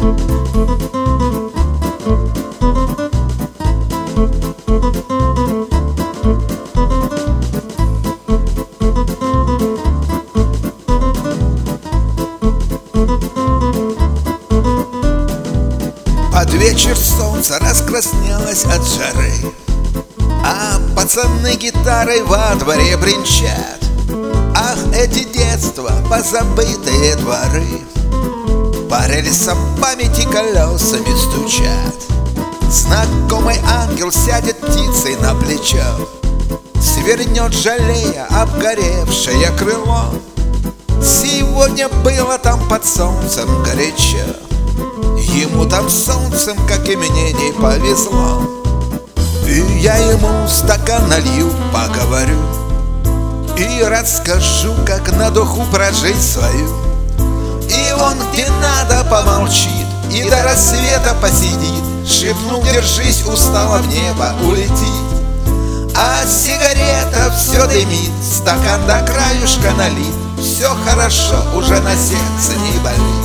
Под вечер солнце раскраснелось от жары, а пацаны гитарой во дворе бренчат. Ах, эти детства, позабытые дворы, по рельсам памяти колесами стучат. Знакомый ангел сядет птицей на плечо, свернет, жалея обгоревшее крыло. Сегодня было там под солнцем горячо, ему там солнцем, как и мне, не повезло. И я ему стакан налью, поговорю и расскажу, как на духу прожить свою. И он где надо помолчит и до рассвета посидит, шепнул: держись, устала, в небо улетит. А сигарета все дымит, стакан до краюшка налит, все хорошо, уже на сердце не болит.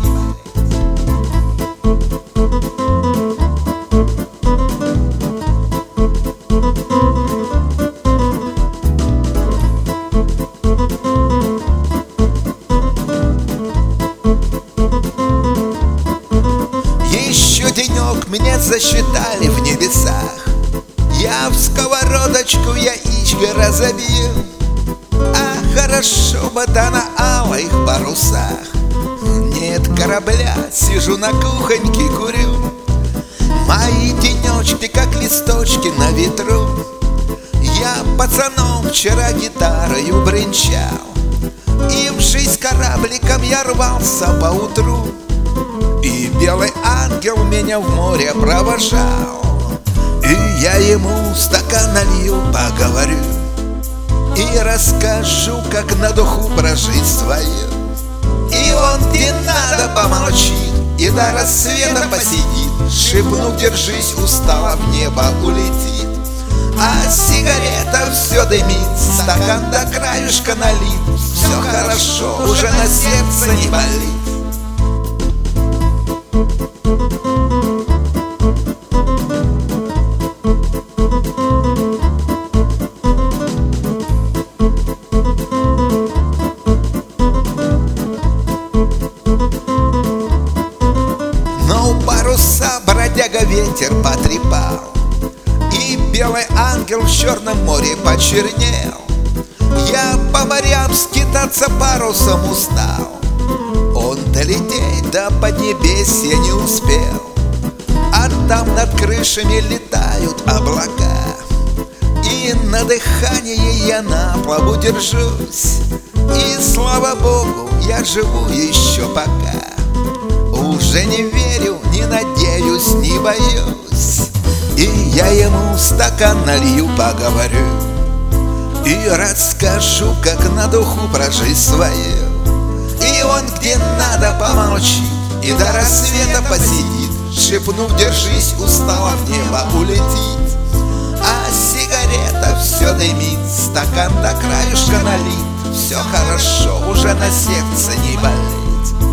Еще денек мне засчитали в небесах, я в сковородочку яичко разобью. А хорошо бы да на алых парусах, нет корабля, сижу на кухоньке, курю. Мои денечки, как листочки на ветру. Я пацаном вчера гитарою бренчал, и в жизнь корабликом я рвался поутру. И белый ангел меня в море провожал, и я ему стакан налью, поговорю и расскажу, как на духу прожить свою. И он где надо помолчит и до рассвета посидит, шепнул: держись, устала, в небо улетит. А сигарета все дымит, стакан до краюшка налит, все хорошо, уже на сердце не болит. Паруса бродяга ветер потрепал, и белый ангел в черном море почернел. Я по морям скитаться парусом устал, он долететь до поднебесья не успел. А там над крышами летают облака, и на дыхание я на плаву держусь. И слава Богу, я живу еще пока, уже не верю, не надеюсь, не боюсь. И я ему стакан налью, поговорю и расскажу, как на духу прожить свою. И он где надо помолчит и до рассвета посидит, шепнув: держись, устала, в небо улетит. А сигарета все дымит, стакан до краюшка налит, все хорошо, уже на сердце не болит.